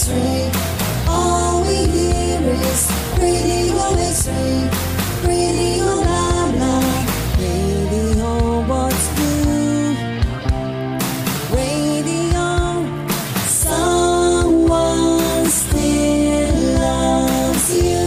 X-ray. All we hear is radio X-ray. Radio blah blah. Radio what's new? Radio, someone still loves you.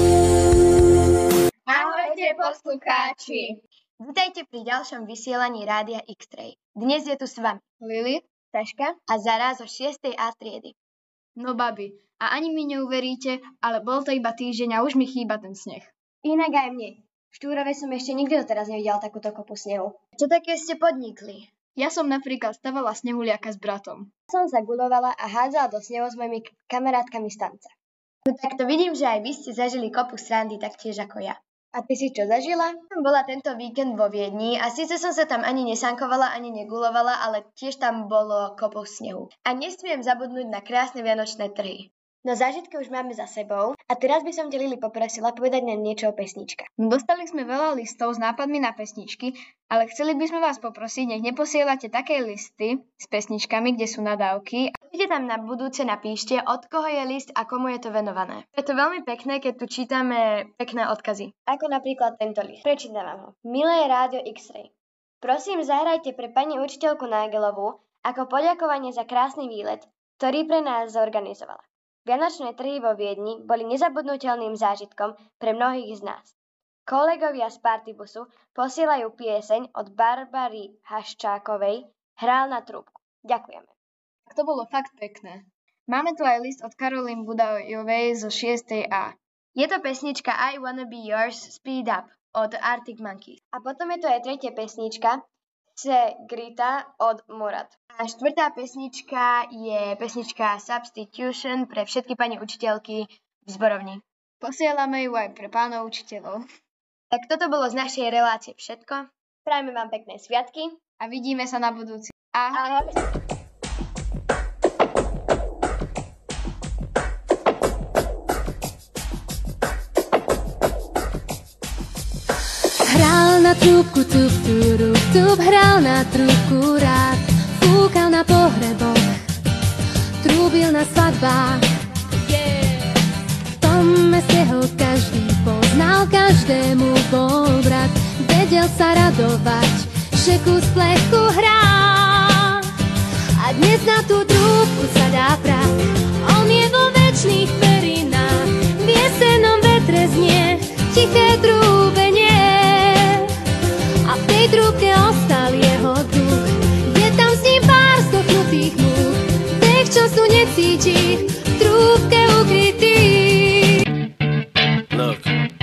Ahojte poslucháči. Vítajte pri ďalšom vysielaní Rádia X-ray. Dnes je tu s vami Lili, Taška a Zara zo 6. A triedy. No babi, a ani mi neuveríte, ale bol to iba týždeň a už mi chýba ten sneh. Inak aj mne. V Štúrove som ešte nikdy doteraz nevidela takúto kopu snehu. Čo také ste podnikli? Ja som napríklad stavala snehuliaka s bratom. Som sa guľovala a hádzala do snehu s mojimi kamarátkami z tanca. No tak to vidím, že aj vy ste zažili kopu srandy taktiež ako ja. A ty si čo zažila? Som bola tento víkend vo Viedni a síce som sa tam ani nesankovala, ani negulovala, ale tiež tam bolo kopu snehu. A nesmiem zabudnúť na krásne vianočné trhy. No zážitky už máme za sebou a teraz by som ťa Lili poprosila povedať nám niečo o pesničkách. No dostali sme veľa listov s nápadmi na pesničky, ale chceli by sme vás poprosiť, nech neposielate také listy s pesničkami, kde sú nadávky. Keď tam na budúce napíšte, od koho je list a komu je to venované. Je to veľmi pekné, keď tu čítame pekné odkazy. Ako napríklad tento list. Prečítam vám ho. Milé Rádio X-ray. Prosím, zahrajte pre pani učiteľku Nágelovú ako poďakovanie za krásny výlet, ktorý pre nás zorganizovala. Vianočné trhy vo Viedni boli nezabudnutelným zážitkom pre mnohých z nás. Kolegovia z Partybusu posielajú pieseň od Barbary Haščákovej Hrál na trúbku. Ďakujeme. To bolo fakt pekné. Máme tu aj list od Karolín Budajovej zo 6. A. Je to pesnička I Wanna Be Yours Speed Up od Arctic Monkeys. A potom je tu aj tretia pesnička Grita od Murat. A štvrtá pesnička je pesnička Substitution pre všetky pani učiteľky v zborovni. Posielame ju aj pre pánov učiteľov. Tak toto bolo z našej relácie všetko. Prajme vám pekné sviatky a vidíme sa na budúci. Ahoj. Hral na trúbku, tup, turup, tup, hral na trúbku rád. Fúkal na pohreboch, trúbil na svadbách. V tom meste ho každý poznal, každému bol brat. Vedel sa radovať, že kus plechu hrá. A dnes na tú trúbku sa dá prach. On je vo večných perinách, v jesennom vetre znie tiché trúbenie. A v tej trúbke ostal jeho duch. Je tam s ním pár zdochnutých múch, tých, čo sú necíti, v trúbke ukrytí. Look,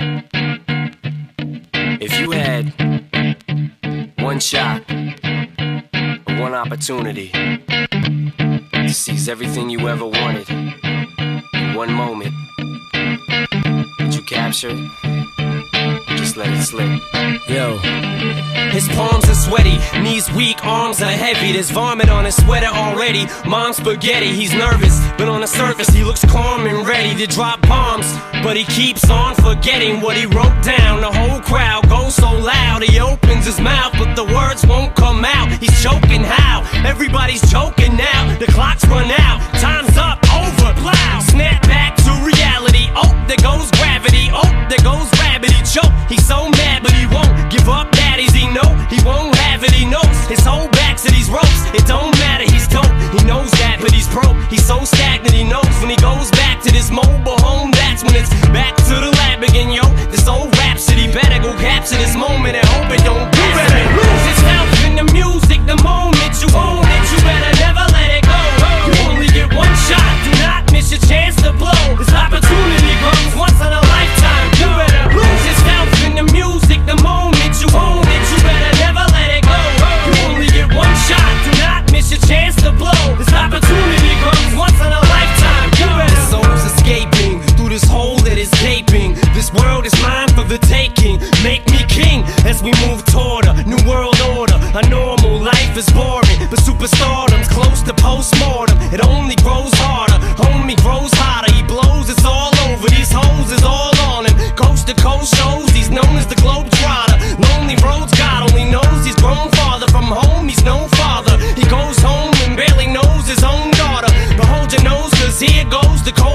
if you had one shot, one opportunity to seize everything you ever wanted in one moment, would you capture it? Just let it slip. Yo. His palms are sweaty, knees weak, arms are heavy. There's vomit on his sweater already. Mom's spaghetti, he's nervous, but on the surface he looks calm and ready to drop bombs. But he keeps on forgetting what he wrote down. The whole crowd goes so loud, he opens his mouth, but the words won't come out. He's choking how? Everybody's choking now. The clock's run out, time's up, over, plow. Snap back to reality. Oh, there goes gravity. Oh, there goes rabbit. He choke. He's so mad, but he won't give up. Daddies, he know he won't have it. He knows his whole back to these ropes. It don't matter. He's dope. He knows that, but he's broke. He's so stagnant. He knows when he goes back to this mobile home. That's when it's back to the lab again, yo. This old rhapsody better go capture this moment and hope it don't. You better lose yourself in the music. The moment you own it, you better never let it go. You only get one shot. Do not miss your chance to blow. This opportunity comes once in a lifetime. You better lose yourself in the music. The moment you own it, you better never let it go. You only get one shot. Do not miss your chance to blow. This opportunity comes once in a lifetime. You better. The soul's escaping through this hole that is gaping. This world is mine for the taking. Make me king as we move toward a new world order. A normal life is boring, but superstardom's close to postmortem. It only grows harder, homie grows hotter. He blows, it's all over. These hoes is all on him. Coast to coast shows, he's known as the Globetrotter. Lonely roads, God only knows he's grown farther from home. He's no father. He goes home and barely knows his own daughter. But hold your nose, cause here goes the cold.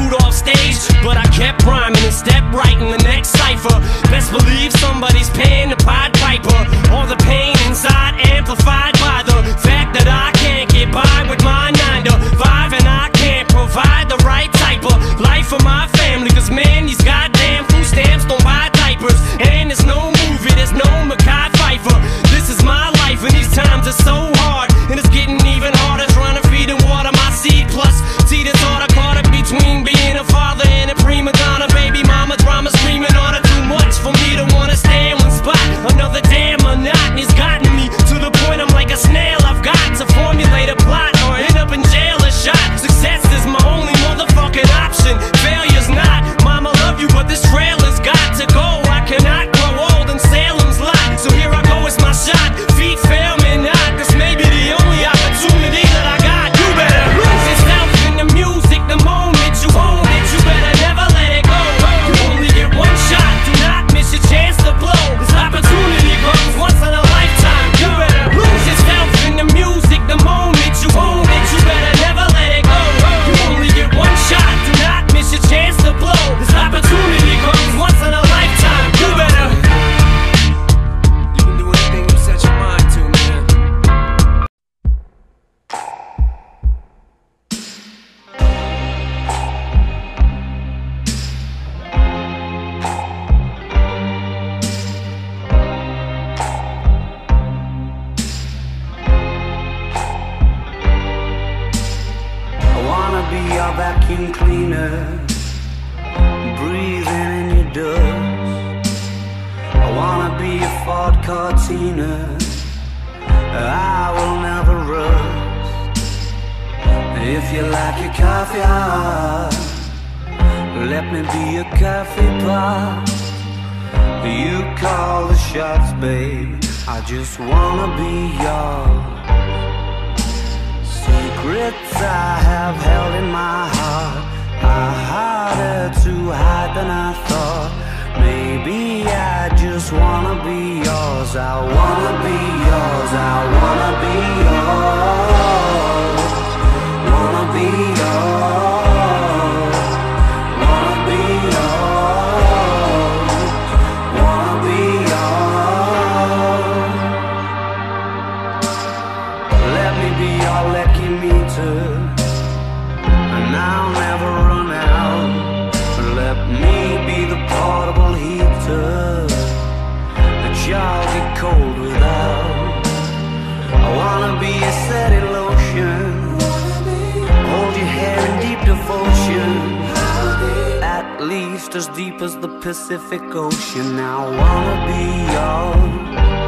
booed off stage, but I kept rhyming and stepped right in the next cipher. Best believe somebody's paying the Pied Piper. All the pain inside amplified by the fact that I can't get by with my 9 to 5, and I can't provide the right type of life for my family. Cause man, these goddamn food stamps don't buy diapers, and there's no movie, there's no Mekhi Phifer. This is my life, and these times are so hard, and it's getting even harder trying to feed and water my seed. Plus, see the thought I caught it between being a father and a prima donna. Baby mama drama screaming on her, too much for me to wanna stay in one spot. Another damn monotony's gotten me to the point I'm like a snail. I've got to formulate a plot or end up in jail or shot. Success is my only motherfucking option. Failure's not. Mama love you, but this trailer's got to go. I cannot grow old in Salem's lot. So here I go, it's my shot. Feet fail me not. This may be the only opportunity that I got. You better lose yourself in the music the moment you own it. You better never let it go. You only get one shot. Do not miss your chance to blow. This opportunity comes once in a lifetime. You better lose yourself in the music the moment you own it. You better never let it go. You only get one shot. Do not miss your chance to blow. This opportunity comes once in a lifetime. You better. You can do anything you set your mind to, man. I wanna be your vacuum cleaner, breathing in your dust. I wanna be a Ford Cortina, I will never rust. If you like your coffee hot, let me be a coffee pot. You call the shots, babe, I just wanna be yours. Secrets I have held in my heart are harder to hide than I thought. Maybe I just wanna be yours. I wanna be yours. I wanna be yours. Wanna be yours. Wanna be yours. Wanna be yours. Let me be your lucky meter, and I'll never run out. Let me be the portable heater that y'all get cold without. I wanna be a steady lotion, hold your hair in deep devotion, at least as deep as the Pacific Ocean. I wanna be yours.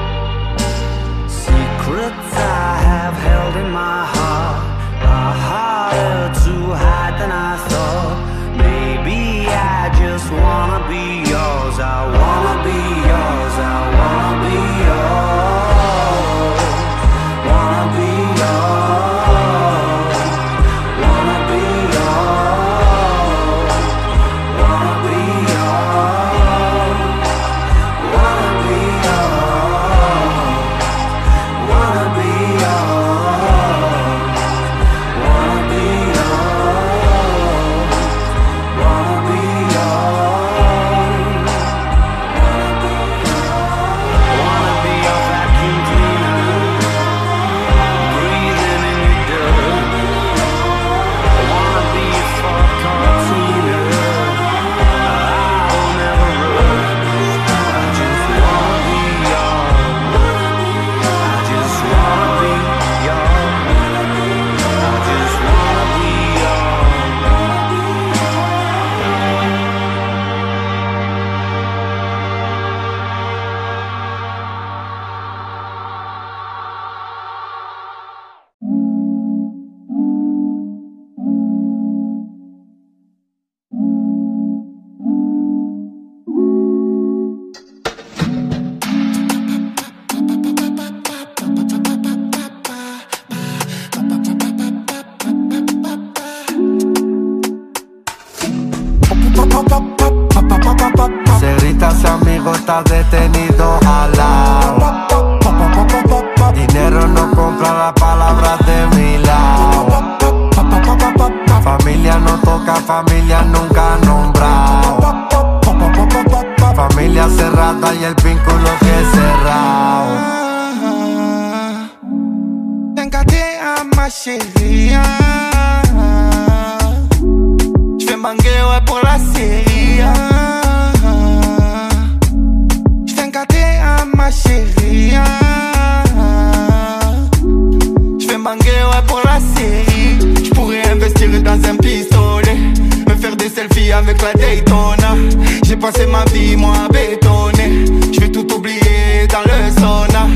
Secrets I have held in my heart are harder to hide than I thought. Maybe I just wanna be yours. I wanna be yours. I wanna be yours. Wanna be yours. Wanna be yours. Wanna be yours. Wanna be yours. Wanna be yours. Wanna be yours. Wanna be yours. Wanna be your vacuum cleaner, breathing in your dirt. I wanna be your Ford Cortina, I will never run. I just wanna be yours. I just wanna be yours. I just wanna be Se grita si amigo está detenido al lado. Dinero no compra las palabras de mi lado. Familia no toca, familia nunca nombrado. Familia cerrada y el vínculo que es cerrado. T'inquiète à ma chérie. J'fais banguer ouais pour la série. J'fais à ma chérie. J'fais banguer ouais pour la série. J'pourrais investir dans un pistolet, me faire des selfies avec la Daytona. J'ai passé ma vie moi à bétonner. J'vais tout oublier dans le sauna.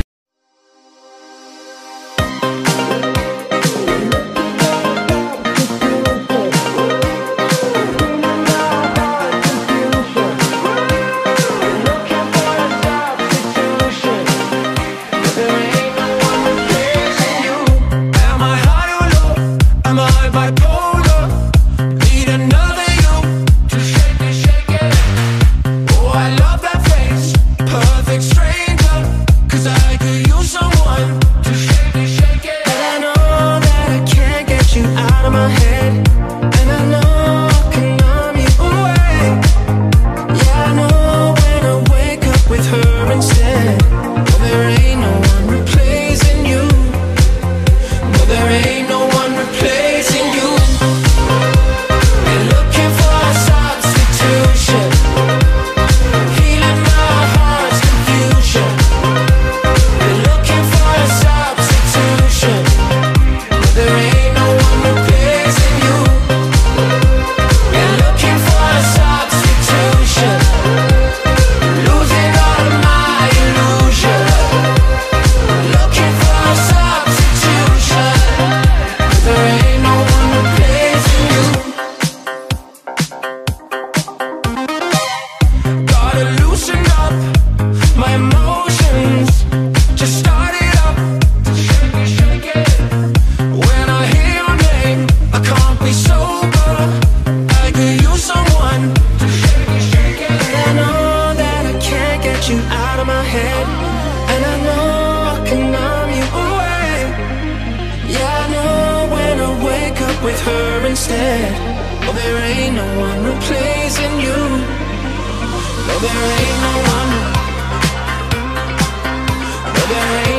With her instead. Oh, there ain't no one replacing you. No, there ain't no one. No, there ain't